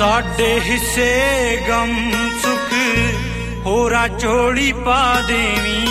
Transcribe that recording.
साडे हिस्से गम सुख होरा चोली पा देवी।